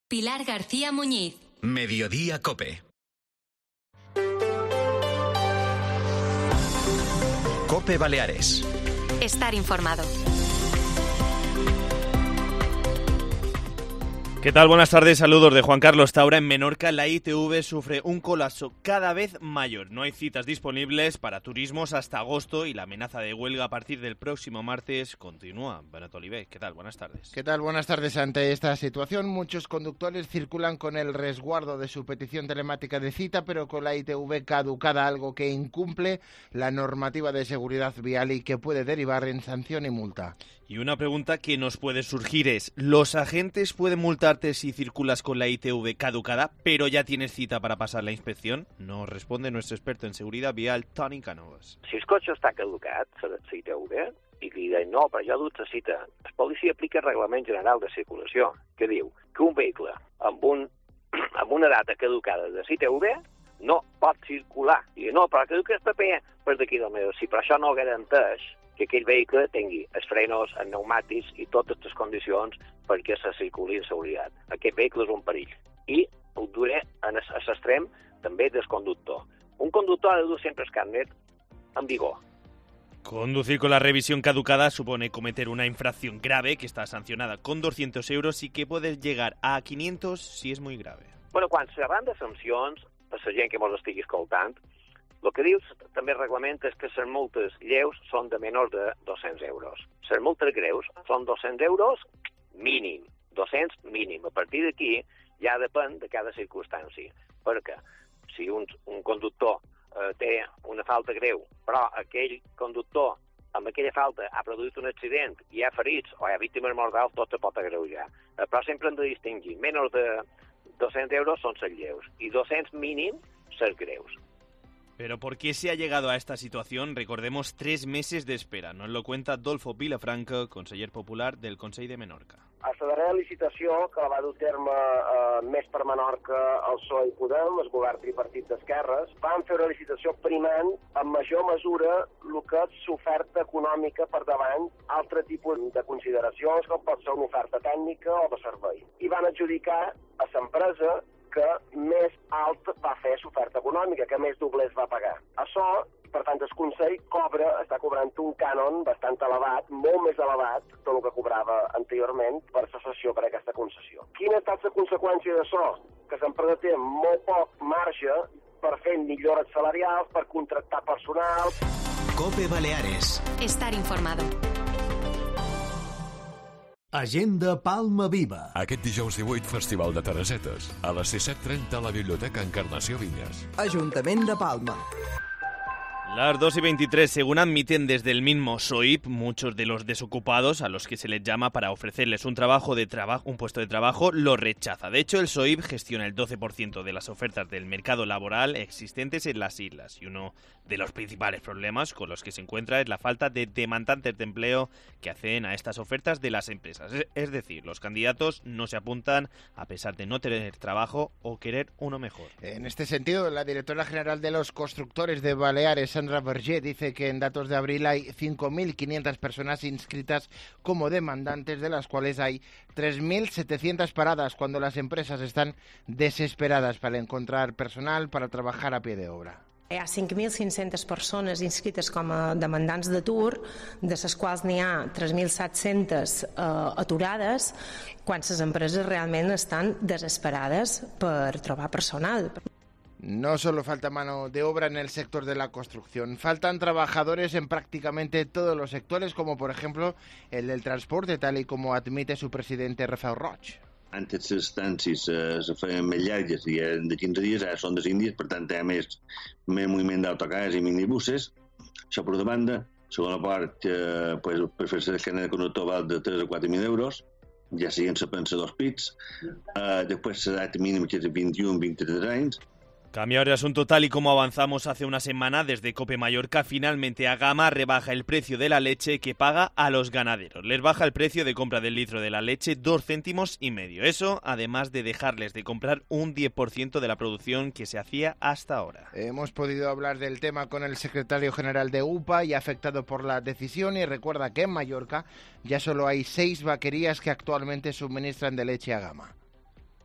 Pilar García Muñiz. Mediodía COPE. COPE Baleares. Estar informado. ¿Qué tal? Buenas tardes, saludos de Juan Carlos Taura. En Menorca, la ITV sufre un colapso cada vez mayor. No hay citas disponibles para turismos hasta agosto y la amenaza de huelga a partir del próximo martes continúa. Benet Oliver, ¿qué tal? Buenas tardes. ¿Qué tal? Buenas tardes. Ante esta situación, muchos conductores circulan con el resguardo de su petición telemática de cita, pero con la ITV caducada, algo que incumple la normativa de seguridad vial y que puede derivar en sanción y multa. Y una pregunta que nos puede surgir es, ¿los agentes pueden multarte si circulas con la ITV caducada, pero ya tienes cita para pasar la inspección? Nos responde nuestro experto en seguridad vial, Toni Canovas. Si el cotxe està caducat, la ITV, i li diuen, no, però jo he dut la cita, la policia aplica el Reglament General de Circulació, que diu que un vehicle amb una data caducada de ITV no pot circular. I no, però caduca el paper per d'aquí del meu. Si per això no garanteix que aquell vehicle tingui els frenos, els pneumàtics i totes les condicions perquè se circuli en seguretat. Aquest vehicle és un perill. I ho duré a l'extrem també del conductor. Un conductor ha de dur sempre el carnet en vigor. Conducir con la revisión caducada supone cometer una infracción grave que está sancionada con 200 euros y que puede llegar a 500 si es muy grave. Bueno, quan se parlen de sancions, per la gent que ens estigui escoltant, el que diu també el reglament és que les multes lleus són de menys de 200 euros. Les multes greus són 200 euros mínim, 200 mínim. A partir d'aquí ja depèn de cada circumstància, perquè si un conductor té una falta greu, però aquell conductor amb aquella falta ha produït un accident i hi ha ferits o hi ha víctimes mortals, tot se pot agreujar. Però sempre hem de distingir. Menys de 200 euros són les lleus i 200 mínim les greus. Pero ¿por qué se ha llegado a esta situación? Recordemos 3 meses de espera. Nos lo cuenta Adolfo Vilafranca, conseller popular del Consell de Menorca. A la darrera licitació, que la va dur terme més per Menorca el PSOE i Podem, el govern tripartit d'esquerres, van fer una licitació primant en major mesura el que és l'oferta econòmica per davant altre tipus de consideracions, com pot ser una oferta tècnica o de servei. I van adjudicar a l'empresa que més alt va fer l'oferta econòmica, que més doblers va pagar. Això, per tant, el Consell està cobrant un cànon bastant elevat, molt més elevat del que cobrava anteriorment per la cessió per aquesta concessió. Quina ha estat la conseqüència d'això? Que l'empresa té molt poc marge per fer millores salarials, per contractar personal. COPE Baleares. Estar informado. Agenda Palma Viva. Aquest dijous 18, Festival de Teresetes. A les 17:30 a la Biblioteca Encarnació Vinyes. Ajuntament de Palma. Las 2:23, según admiten desde el mismo SOIP, muchos de los desocupados a los que se les llama para ofrecerles un puesto de trabajo, lo rechaza. De hecho, el SOIP gestiona el 12% de las ofertas del mercado laboral existentes en las islas y uno de los principales problemas con los que se encuentra es la falta de demandantes de empleo que acceden a estas ofertas de las empresas. Es decir, los candidatos no se apuntan a pesar de no tener trabajo o querer uno mejor. En este sentido, la directora general de los constructores de Baleares, Sandra Berger, dice que en datos de abril hay 5.500 personas inscritas como demandantes, de las cuales hay 3.700 paradas, cuando las empresas están desesperadas para encontrar personal para trabajar a pie de obra. Hi ha 5.500 persones inscrites com a demandants d'atur, de les quals n'hi ha 3.700 aturades, quan les empreses realment estan desesperades per trobar personal. No solo falta mano de obra en el sector de la construcción, faltan trabajadores en prácticamente todos los sectores, como por ejemplo el del transporte, tal y como admite su presidente Rafael Roig. Antes les estàncies se feien més llargues i de 15 dies, ara són de 5 dies, per tant hi ha més moviment d'autocars i minibuses. Això per una banda. Segona part, per fer la carnet de conductor val de 3 o 4.000 euros, ja siguin se pensa 2 pits. Després l'edat mínim que és 21-23 anys. Cambio de asunto. Tal y como avanzamos hace una semana, desde COPE Mallorca, finalmente Agama rebaja el precio de la leche que paga a los ganaderos. Les baja el precio de compra del litro de la leche 2,5 céntimos. Eso, además de dejarles de comprar un 10% de la producción que se hacía hasta ahora. Hemos podido hablar del tema con el secretario general de UPA y afectado por la decisión, y recuerda que en Mallorca ya solo hay 6 vaquerías que actualmente suministran de leche a Agama.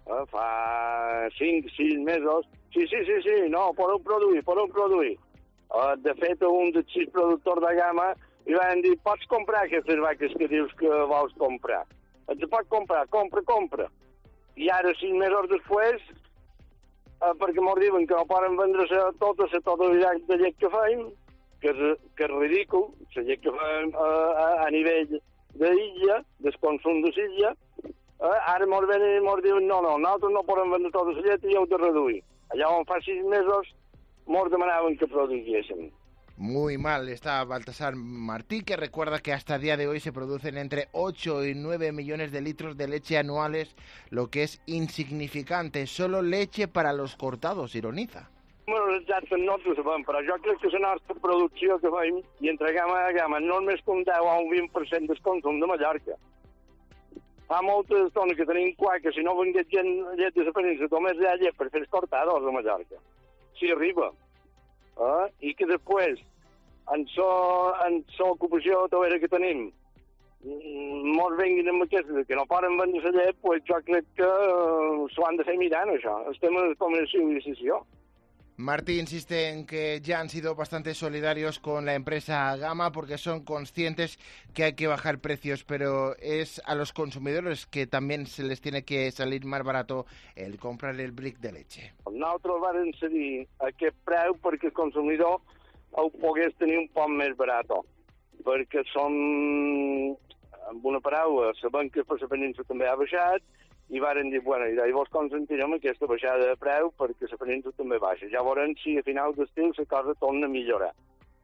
fa 5-6 mesos. Sí, no, podeu produir. De fet, un dels 6 productors de gamma li van dir, pots comprar aquestes vaques que dius que vols comprar. Et pots comprar, compra. I ara, 5 mesos després, perquè mos diuen que no poden vendre-se tota la totalitat de llet que feim, que és ridícul, la llet que fem a nivell d'illa, del consum de l'illa, ara mos venen i mos diuen no, nosaltres no podem vendre tota la llet i heu de reduir. Allà on fa 6 mesos mos demanaven que produguéssim. Muy mal está Baltasar Martí, que recuerda que hasta el día de hoy se producen entre 8 y 9 millones de litros de leche anuales, lo que es insignificante. Solo leche para los cortados, ironiza. Bueno, exacte, no ho sabem, però jo crec que la nostra producció que fem, i entre gamma a gamma, no és més que un 10 o un 20% del consum de Mallorca. Fa moltes estones que tenim que si no vengués llet de la península, només hi ha llet per fer els cortados a Mallorca. Si arriba. I que després, en la ocupació tovera que tenim, molts venguin amb aquestes que no poden vendre la llet, pues jo crec que s'ho han de fer mirant, això. Estem com una civilització. Martí insiste en que ya han sido bastante solidarios con la empresa Gama porque son conscientes que hay que bajar precios, pero es a los consumidores que también se les tiene que salir más barato el comprar el bric de leche. Nosaltres vam cedir aquest preu perquè el consumidor ho pogués tenir un poc més barat, perquè som, amb una paraula, sabem que per la península també ha baixat, i varen dir, bueno, i llavors consentirem aquesta baixada de preu perquè la península també baixa. Ja veurem si a final d'estiu la cosa torna a millorar.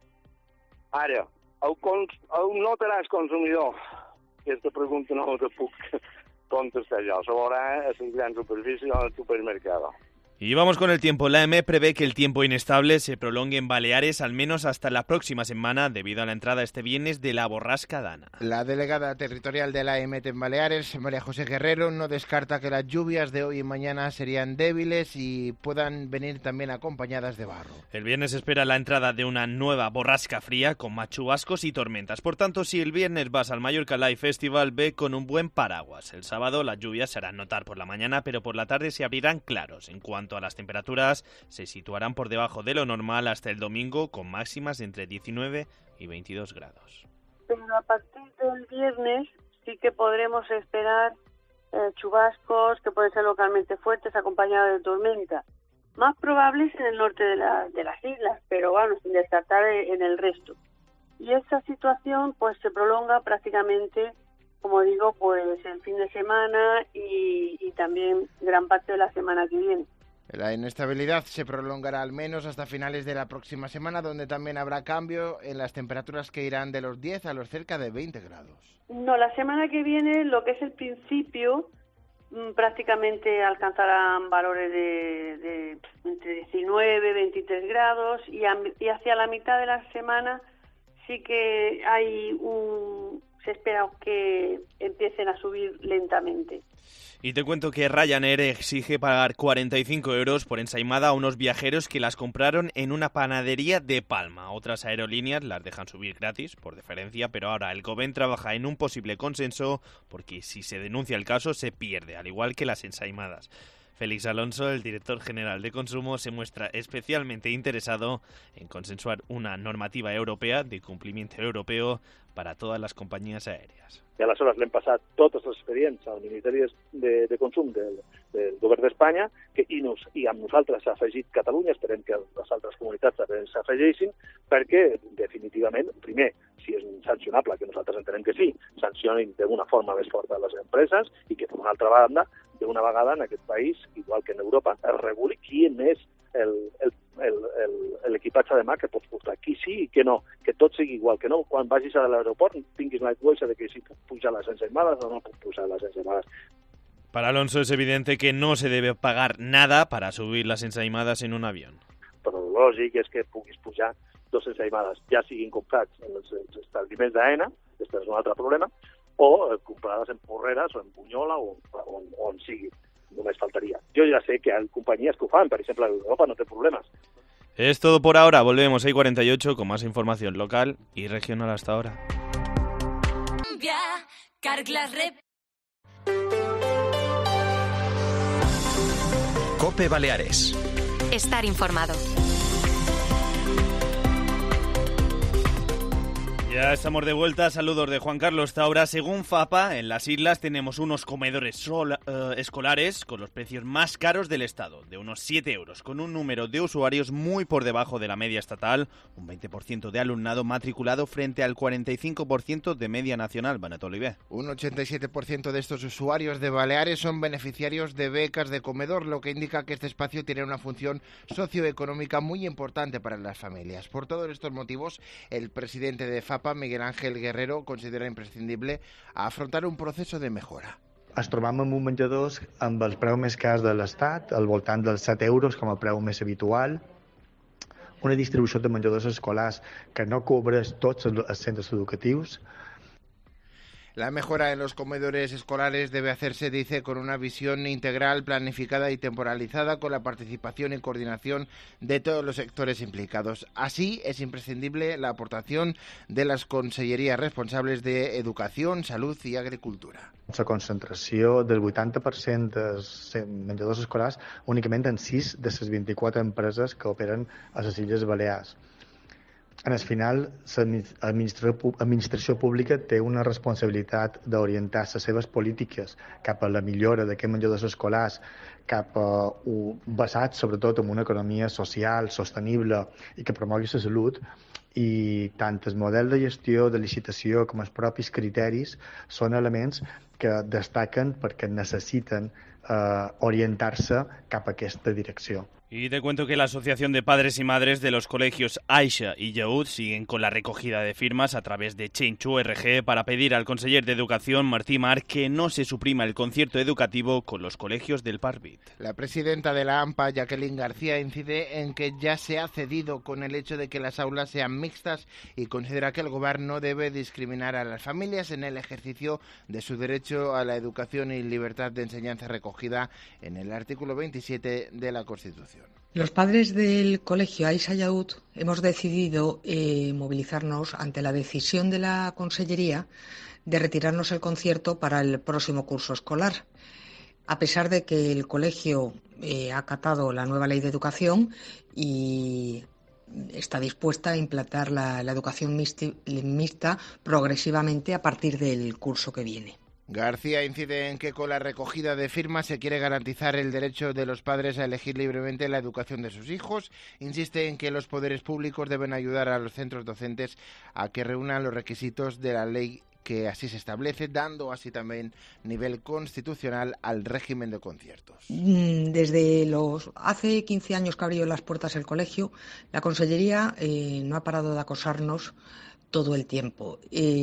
Ara, ho notaràs consumidor? Aquesta pregunta no te puc contestar jo. Se veurà a les grans superfícies o al supermercado. Y vamos con el tiempo. La AEMET prevé que el tiempo inestable se prolongue en Baleares al menos hasta la próxima semana debido a la entrada este viernes de la borrasca Dana. La delegada territorial de la AEMET en Baleares, María José Guerrero, no descarta que las lluvias de hoy y mañana serían débiles y puedan venir también acompañadas de barro. El viernes se espera la entrada de una nueva borrasca fría con más chubascos y tormentas. Por tanto, si el viernes vas al Mallorca Live Festival, ve con un buen paraguas. El sábado las lluvias se harán notar por la mañana, pero por la tarde se abrirán claros. En cuanto a las temperaturas, se situarán por debajo de lo normal hasta el domingo, con máximas de entre 19 y 22 grados. Pero a partir del viernes sí que podremos esperar chubascos que pueden ser localmente fuertes acompañados de tormenta. Más probables en el norte de las islas, pero bueno, sin descartar en el resto. Y esta situación pues se prolonga prácticamente, como digo, pues el fin de semana y también gran parte de la semana que viene. La inestabilidad se prolongará al menos hasta finales de la próxima semana, donde también habrá cambio en las temperaturas que irán de los 10 a los cerca de 20 grados. No, la semana que viene, lo que es el principio, prácticamente alcanzarán valores de entre 19 y 23 grados y hacia la mitad de la semana sí que se espera que empiecen a subir lentamente. Y te cuento que Ryanair exige pagar 45 euros por ensaimada a unos viajeros que las compraron en una panadería de Palma. Otras aerolíneas las dejan subir gratis, por deferencia, pero ahora el Govern trabaja en un posible consenso porque si se denuncia el caso se pierde, al igual que las ensaimadas. Félix Alonso, el director general de Consumo, se muestra especialmente interesado en consensuar una normativa europea de cumplimiento europeo para todas les companyies aèries. I aleshores l'hem passat tots els expedients al Ministeri de Consum del Govern d'Espanya i amb nosaltres s'ha afegit Catalunya, esperem que les altres comunitats també s'afegeixin, perquè definitivament, primer, si és sancionable, que nosaltres entenem que sí, sancionin d'una forma més forta les empreses i que, per una altra banda, d'una vegada en aquest país, igual que en Europa, es reguli quin és l'equipatge de mà que pots portar, qui sí i què no, que tot sigui igual, que no quan vagis a l'aeroport tinguis la cosa de que si puc pujar les ensaimadas o no puc pujar les ensaimadas. Para Alonso es evidente que no se debe pagar nada para subir las ensaimadas en un avión. Però el lògic és que puguis pujar dos ensaimades, ja siguin comprats en els establiments d'AENA, aquest és un altre problema, o comprades en Porreres o en Bunyola o on sigui. Només faltaria. Yo ya sé que hay compañías que ho fan, per exemple, Europa no té problemes. Es todo por ahora, volvemos 6:48 con más información local y regional hasta ahora. COPE Baleares. Estar informado. Ya estamos de vuelta. Saludos de Juan Carlos Taura. Según FAPA, en las islas tenemos unos comedores escolares con los precios más caros del Estado, de unos 7 euros, con un número de usuarios muy por debajo de la media estatal, un 20% de alumnado matriculado frente al 45% de media nacional. Banato Olivé. Un 87% de estos usuarios de Baleares son beneficiarios de becas de comedor, lo que indica que este espacio tiene una función socioeconómica muy importante para las familias. Por todos estos motivos, el presidente de FAPA, Miguel Ángel Guerrero, considera imprescindible afrontar un proceso de mejora. Ens trobam amb un menjador amb el preu més car de l'Estat, al voltant dels 7 euros com a preu més habitual, una distribució de menjadors escolars que no cobreix tots els centres educatius. La mejora en los comedores escolares debe hacerse, dice, con una visión integral, planificada y temporalizada, con la participación y coordinación de todos los sectores implicados. Así, es imprescindible la aportación de las conselleries responsables de Educación, Salud i Agricultura. La concentració del 80% dels menjadors escolars únicament en 6 de les 24 empreses que operen a les Illes Balears. En el final, l'administració pública té una responsabilitat d'orientar les seves polítiques cap a la millora d'aquests menjadors escolars, cap a basat sobretot en una economia social, sostenible i que promogui la salut, i tant el model de gestió, de licitació com els propis criteris són elements que destaquen perquè necessiten orientar-se cap a aquesta direcció. Y te cuento que la Asociación de Padres y Madres de los Colegios Aixa y Yaud siguen con la recogida de firmas a través de Change.org para pedir al conseller de Educación, Martí Mar, que no se suprima el concierto educativo con los colegios del Parvit. La presidenta de la AMPA, Jacqueline García, incide en que ya se ha cedido con el hecho de que las aulas sean mixtas y considera que el Gobierno no debe discriminar a las familias en el ejercicio de su derecho a la educación y libertad de enseñanza recogida en el artículo 27 de la Constitución. Los padres del colegio Aixa Yaud hemos decidido movilizarnos ante la decisión de la Consellería de retirarnos el concierto para el próximo curso escolar, a pesar de que el colegio ha acatado la nueva ley de educación y está dispuesta a implantar la educación mixta progresivamente a partir del curso que viene. García incide en que con la recogida de firmas se quiere garantizar el derecho de los padres a elegir libremente la educación de sus hijos. Insiste en que los poderes públicos deben ayudar a los centros docentes a que reúnan los requisitos de la ley que así se establece, dando así también nivel constitucional al régimen de conciertos. Desde hace 15 años que abrió las puertas el colegio, la Consellería no ha parado de acosarnos todo el tiempo.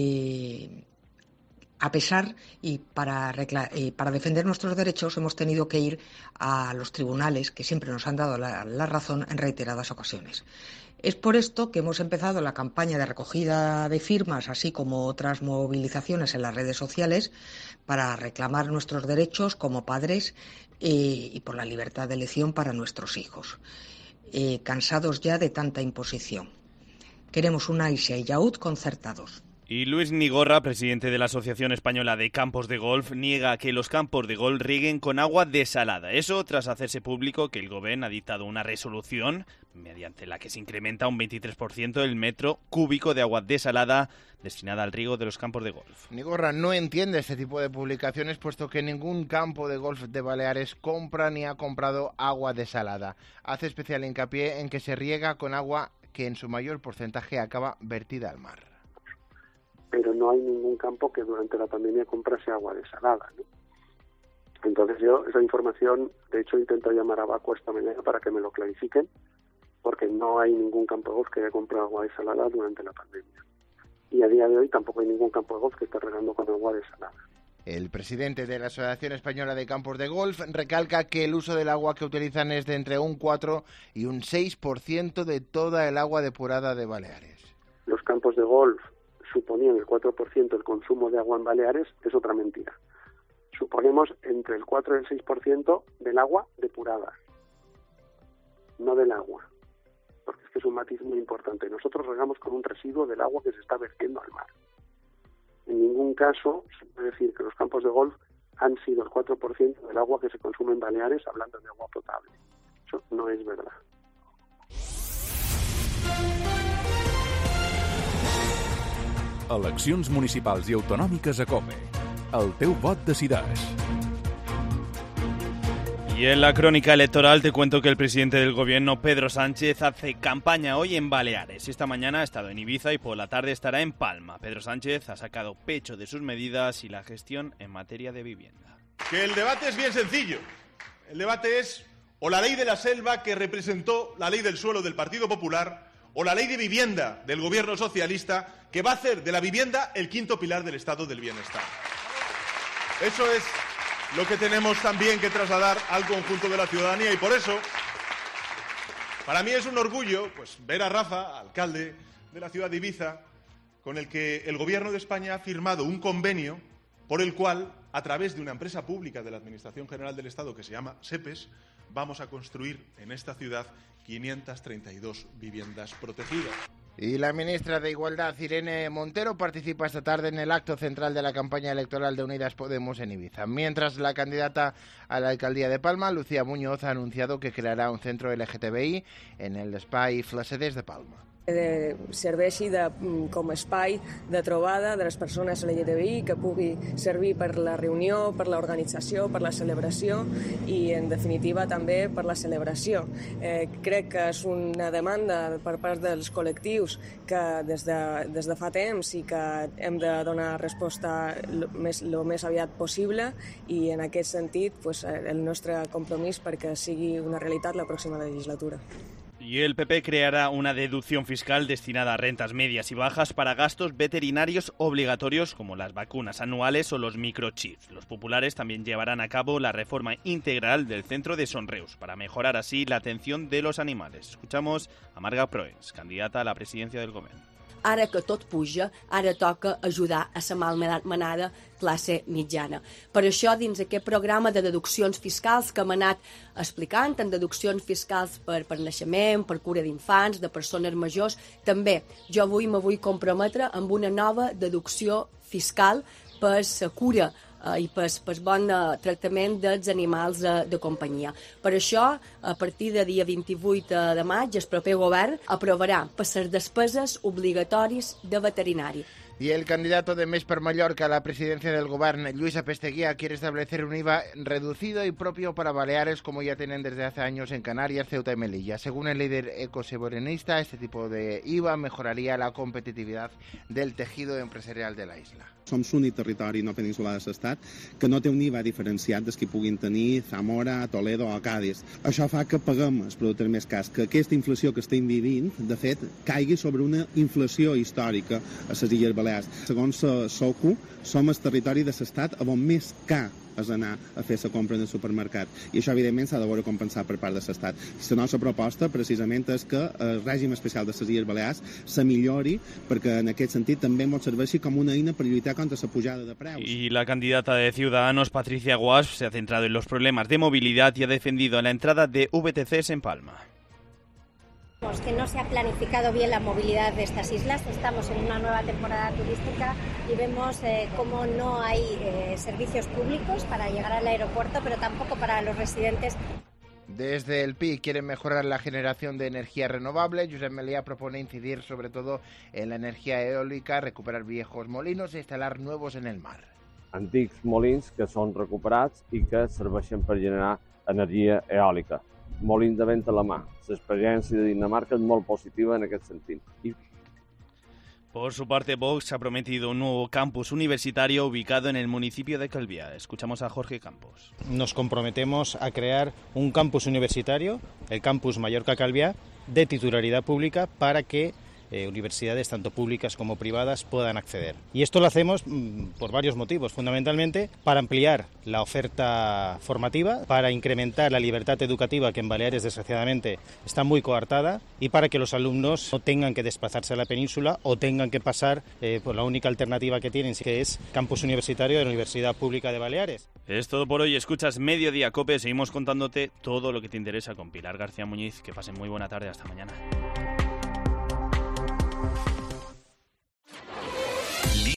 A pesar y para defender nuestros derechos hemos tenido que ir a los tribunales, que siempre nos han dado la razón en reiteradas ocasiones. Es por esto que hemos empezado la campaña de recogida de firmas, así como otras movilizaciones en las redes sociales, para reclamar nuestros derechos como padres y por la libertad de elección para nuestros hijos. Cansados ya de tanta imposición. Queremos un Aixa y Yaud concertados. Y Luis Nigorra, presidente de la Asociación Española de Campos de Golf, niega que los campos de golf rieguen con agua desalada. Eso tras hacerse público que el Gobierno ha dictado una resolución mediante la que se incrementa un 23% el metro cúbico de agua desalada destinada al riego de los campos de golf. Nigorra no entiende este tipo de publicaciones, puesto que ningún campo de golf de Baleares compra ni ha comprado agua desalada. Hace especial hincapié en que se riega con agua que en su mayor porcentaje acaba vertida al mar. Pero no hay ningún campo que durante la pandemia comprase agua desalada, ¿no? Entonces yo esa información, de hecho, intento llamar a Baco esta mañana para que me lo clarifiquen, porque no hay ningún campo de golf que haya comprado agua desalada durante la pandemia. Y a día de hoy tampoco hay ningún campo de golf que esté regando con agua desalada. El presidente de la Asociación Española de Campos de Golf recalca que el uso del agua que utilizan es de entre un 4 y un 6% de toda el agua depurada de Baleares. Los campos de golf suponían el 4% del consumo de agua en Baleares, es otra mentira. Suponemos entre el 4 y el 6% del agua depurada, no del agua, porque es que es un matiz muy importante. Nosotros regamos con un residuo del agua que se está vertiendo al mar. En ningún caso se puede decir que los campos de golf han sido el 4% del agua que se consume en Baleares, hablando de agua potable. Eso no es verdad. Eleccions municipals i autonòmiques a COPE. El teu vot decideix. Y en la crónica electoral te cuento que el presidente del gobierno, Pedro Sánchez, hace campaña hoy en Baleares. Esta mañana ha estado en Ibiza y por la tarde estará en Palma. Pedro Sánchez ha sacado pecho de sus medidas y la gestión en materia de vivienda. Que el debate es bien sencillo. El debate es o la ley de la selva que representó la ley del suelo del Partido Popular o la ley de vivienda del gobierno socialista que va a hacer de la vivienda el quinto pilar del estado del bienestar. Eso es lo que tenemos también que trasladar al conjunto de la ciudadanía y por eso, para mí es un orgullo pues, ver a Rafa, alcalde de la ciudad de Ibiza, con el que el Gobierno de España ha firmado un convenio por el cual, a través de una empresa pública de la Administración General del Estado que se llama SEPES, vamos a construir en esta ciudad 532 viviendas protegidas. Y la ministra de Igualdad, Irene Montero, participa esta tarde en el acto central de la campaña electoral de Unidas Podemos en Ibiza. Mientras la candidata a la alcaldía de Palma, Lucía Muñoz, ha anunciado que creará un centro LGTBI en el espai Flassaders de Palma. Serveixi com a espai de trobada de les persones LGTBI, que pugui servir per la reunió, per l'organització, per la celebració i, en definitiva, també per la celebració. Crec que és una demanda per part dels col·lectius que des de fa temps i que hem de donar resposta el més aviat possible i, en aquest sentit, el nostre compromís perquè sigui una realitat la pròxima legislatura. Y el PP creará una deducción fiscal destinada a rentas medias y bajas para gastos veterinarios obligatorios como las vacunas anuales o los microchips. Los populares también llevarán a cabo la reforma integral del centro de Sonreus para mejorar así la atención de los animales. Escuchamos a Marga Proens, candidata a la presidencia del Gobierno. Ara que tot puja, ara toca ajudar a la malmenada classe mitjana. Per això, dins aquest programa de deduccions fiscals que hem anat explicant, en deduccions fiscals per naixement, per cura d'infants, de persones majors, també jo avui me vull comprometre amb una nova deducció fiscal per la cura i per bon tractament dels animals de companyia. Per això, a partir del dia 28 de maig, el proper govern aprovarà per les despeses obligatoris de veterinari. Y el candidato de Més per Mallorca a la presidencia del Gobierno, Lluís Apesteguía, quiere establecer un IVA reducido y propio para Baleares, como ya tienen desde hace años en Canarias, Ceuta y Melilla. Según el líder ecosoberanista, este tipo de IVA mejoraría la competitividad del tejido empresarial de la isla. Som l'únic territori no peninsular de l'Estat que no té un IVA diferenciat dels que puguin tenir Zamora, Toledo o Cádiz. Això fa que paguem els productes més cars, que aquesta inflació que estem vivint, de fet, caigui sobre una inflació històrica a les Illes Balears. Segons SOCU, som el territori de l'Estat on més car és anar a fer la compra en el supermercat. I això, evidentment, s'ha de veure compensat per part de l'Estat. La nostra proposta, precisament, és que el règim especial de les Illes Balears se millori perquè, en aquest sentit, també ens serveixi com una eina per lluitar contra la pujada de preus. Y la candidata de Ciudadanos, Patricia Guasp, se ha centrado en los problemas de movilidad y ha defendido la entrada de VTCs en Palma. Que no se ha planificado bien la movilidad de estas islas. Estamos en una nueva temporada turística y vemos cómo no hay servicios públicos para llegar al aeropuerto, pero tampoco para los residentes. Desde el PI quieren mejorar la generación de energía renovable. Josep Meliá propone incidir sobre todo en la energía eólica, recuperar viejos molinos e instalar nuevos en el mar. Antics molins que són recuperats i que serveixen per generar energia eòlica. Molins de vent a la mà. L'experiència de Dinamarca es molt positiva en aquest sentit. Por su parte, Vox ha prometido un nuevo campus universitario ubicado en el municipio de Calviá. Escuchamos a Jorge Campos. Nos comprometemos a crear un campus universitario, el campus Mallorca-Calviá, de titularidad pública para que universidades tanto públicas como privadas puedan acceder. Y esto lo hacemos por varios motivos, fundamentalmente para ampliar la oferta formativa, para incrementar la libertad educativa que en Baleares desgraciadamente está muy coartada y para que los alumnos no tengan que desplazarse a la península o tengan que pasar por la única alternativa que tienen, que es campus universitario de la Universidad Pública de Baleares. Es todo por hoy. Escuchas Mediodía COPE. Seguimos contándote todo lo que te interesa con Pilar García Muñiz. Que pasen muy buena tarde. Hasta mañana.